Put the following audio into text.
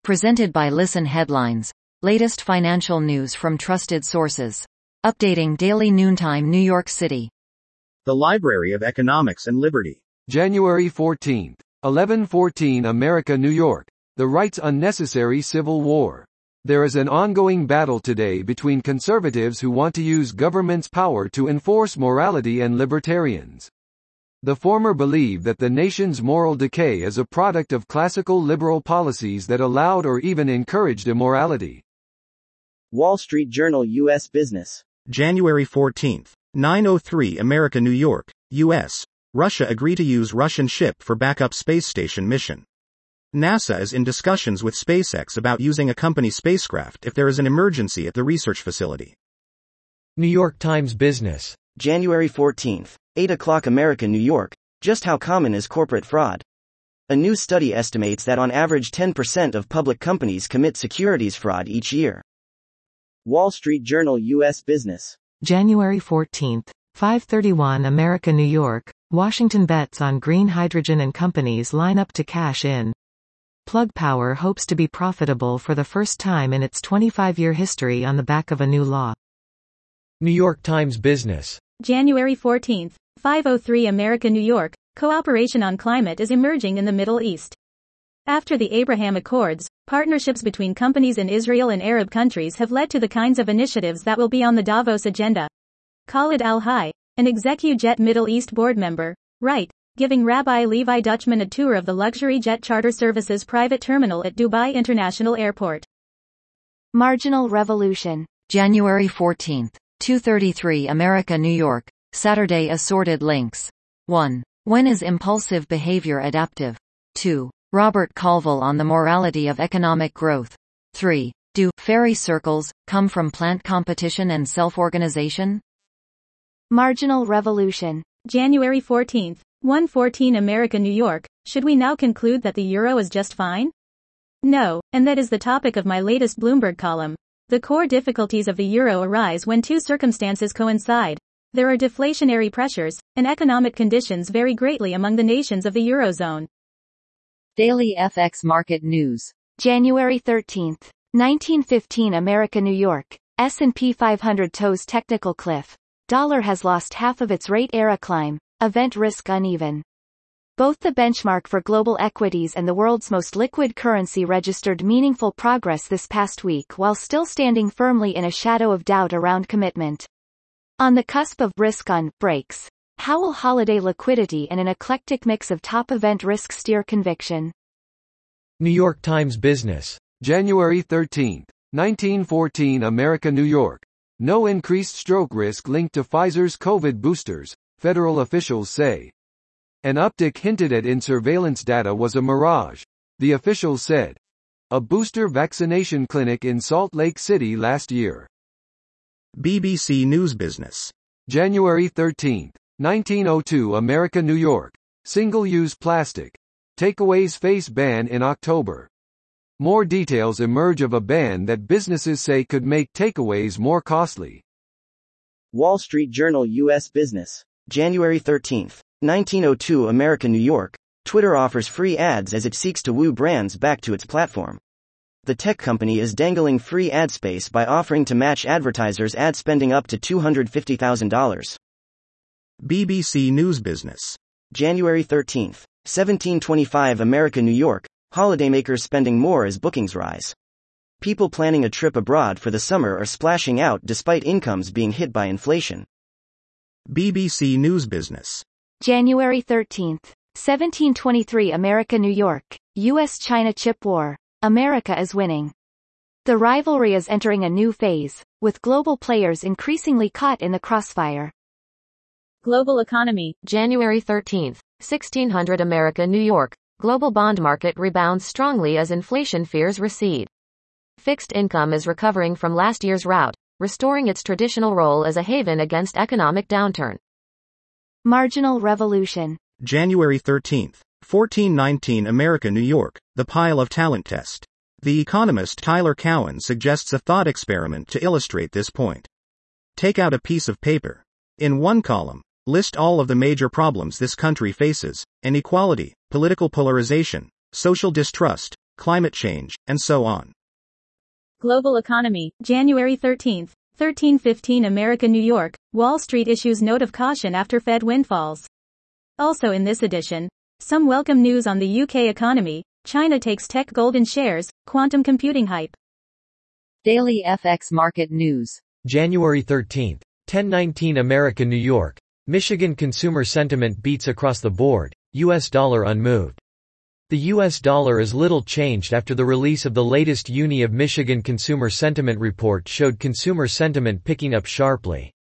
Presented by Listen Headlines. Latest financial news from trusted sources. Updating daily noontime New York City. The Library of Economics and Liberty. January 14th. 1114 America, New York. The Right's Unnecessary Civil War. There is an ongoing battle today between conservatives who want to use government's power to enforce morality and libertarians. The former believe that the nation's moral decay is a product of classical liberal policies that allowed or even encouraged immorality. Wall Street Journal U.S. Business. January 14th. 9:03 America, New York, U.S. Russia agree to use Russian ship for backup space station mission. NASA is in discussions with SpaceX about using a company spacecraft if there is an emergency at the research facility. New York Times Business. January 14th. 8 o'clock America, New York. Just how common is corporate fraud? A new study estimates that on average 10% of public companies commit securities fraud each year. Wall Street Journal U.S. Business. January 14th, 5:31 America, New York. Washington bets on green hydrogen and companies line up to cash in. Plug Power hopes to be profitable for the first time in its 25-year history on the back of a new law. New York Times Business. January 14th, 5:03 America, New York. Cooperation on climate is emerging in the Middle East. After the Abraham Accords, partnerships between companies in Israel and Arab countries have led to the kinds of initiatives that will be on the Davos agenda. Khalid Al-Hay, an ExecuJet Middle East board member, right, giving Rabbi Levi Dutchman a tour of the luxury jet charter services private terminal at Dubai International Airport. Marginal Revolution. January 14th. 2:33 America, New York. Saturday assorted links. 1. When is impulsive behavior adaptive? 2. Robert Colville on the morality of economic growth. 3. Do fairy circles come from plant competition and self-organization? Marginal Revolution. January 14th. 1:14 America, New York. Should we now conclude that the euro is just fine? No, and that is the topic of my latest Bloomberg column. The core difficulties of the euro arise when two circumstances coincide. There are deflationary pressures, and economic conditions vary greatly among the nations of the eurozone. Daily FX Market News. January 13th. 1915 America, New York. S&P 500 toes technical cliff. Dollar has lost half of its rate era climb. Event risk uneven. Both the benchmark for global equities and the world's most liquid currency registered meaningful progress this past week while still standing firmly in a shadow of doubt around commitment. On the cusp of risk-on breaks, how will holiday liquidity and an eclectic mix of top event risk steer conviction? New York Times Business. January 13th. 1914 America, New York. No increased stroke risk linked to Pfizer's COVID boosters, federal officials say. An uptick hinted at in surveillance data was a mirage, the officials said. A booster vaccination clinic in Salt Lake City last year. BBC News Business. January 13th. 1902 America, New York. Single-use plastic. Takeaways face ban in October. More details emerge of a ban that businesses say could make takeaways more costly. Wall Street Journal U.S. Business. January 13th. 1902 America, New York. Twitter offers free ads as it seeks to woo brands back to its platform. The tech company is dangling free ad space by offering to match advertisers' ad spending up to $250,000. BBC News Business. January 13th. 1725 America, New York. Holidaymakers spending more as bookings rise. People planning a trip abroad for the summer are splashing out despite incomes being hit by inflation. BBC News Business. January 13th. 1723 America, New York. U.S.-China chip war. America is winning. The rivalry is entering a new phase, with global players increasingly caught in the crossfire. Global economy. January 13th. 1600 America, New York. Global bond market rebounds strongly as inflation fears recede. Fixed income is recovering from last year's rout, restoring its traditional role as a haven against economic downturn. Marginal Revolution. January 13th. 1419 America, New York. The pile of talent test. The economist Tyler Cowen suggests a thought experiment to illustrate this point. Take out a piece of paper. In one column, list all of the major problems this country faces: inequality, political polarization, social distrust, climate change, and so on. Global economy, January 13, 1315 America New York, Wall Street issues note of caution after Fed windfalls. Also in this edition, some welcome news on the UK economy, China takes tech golden shares, quantum computing hype. Daily FX Market News. January 13, 1019 America New York, Michigan consumer sentiment beats across the board, US dollar unmoved. The US dollar is little changed after the release of the latest Uni of Michigan Consumer Sentiment Report showed consumer sentiment picking up sharply.